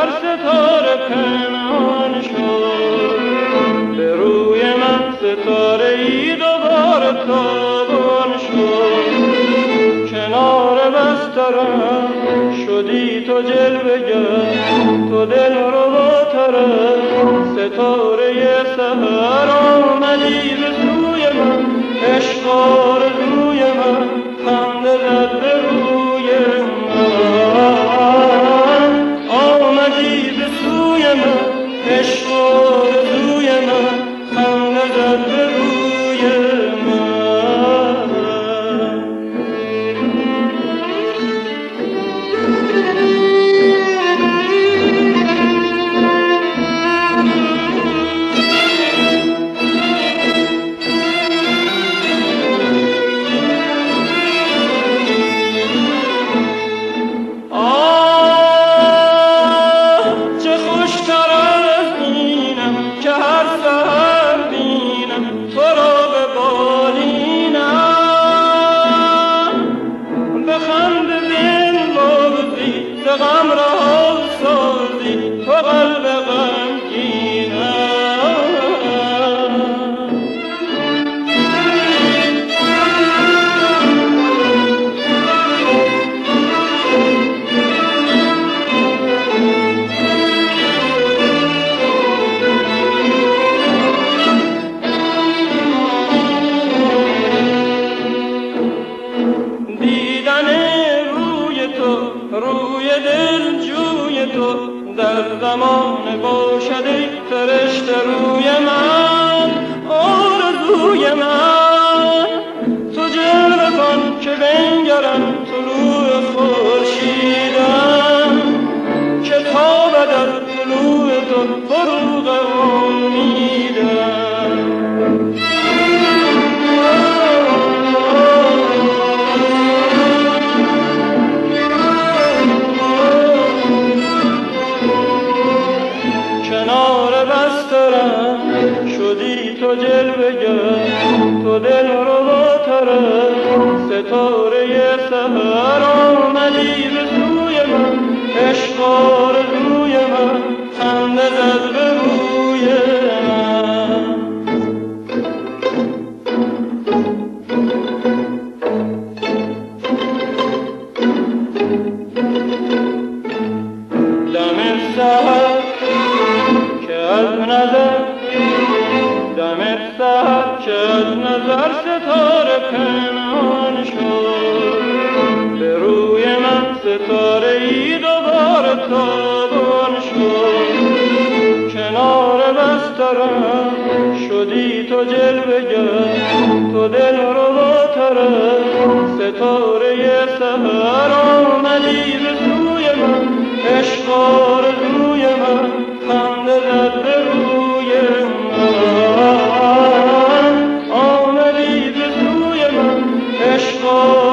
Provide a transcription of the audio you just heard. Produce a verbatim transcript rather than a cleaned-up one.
نظر ستاره پنهان شد، به روی من ستاره ای دوباره تابان شد. کنار بسترم شدی تو جلوه‌گر، تو دل رباتره، ستاره سحر آمدی به سوی من، عشق آرزوی من خنده زد به روی من. آمدی به سوی من، عشق آرزوی من خنده زد به روی من. غم را سازی تو قلب غمگینم. دیدن روی تو، روی دل جوی تو در زمان باشد ای فرشته روی من، آرزوی من. تو جلوه کن که بنگرم طلوع خورشیدم، که تابد از طلوع تو فروغ امیدم. کنار بسترم شدی تو جلوه‌گر، تو دل رباتره، ستاره سحر آمدی به سوی من، عشق آرزوی من خنده زد به روی من. دم سحر که از نظر، دم سحر که از نظر ستاره پنهان شد، به روی من ستاره ای دوباره تابان شد. کنار بسترم شدی تو جلوه‌گر، تو دل رباتره، ستاره سحر آمدی به سوی من، عشق آرزوی من خنده زد به روی من. آمدی به سوی من، عشق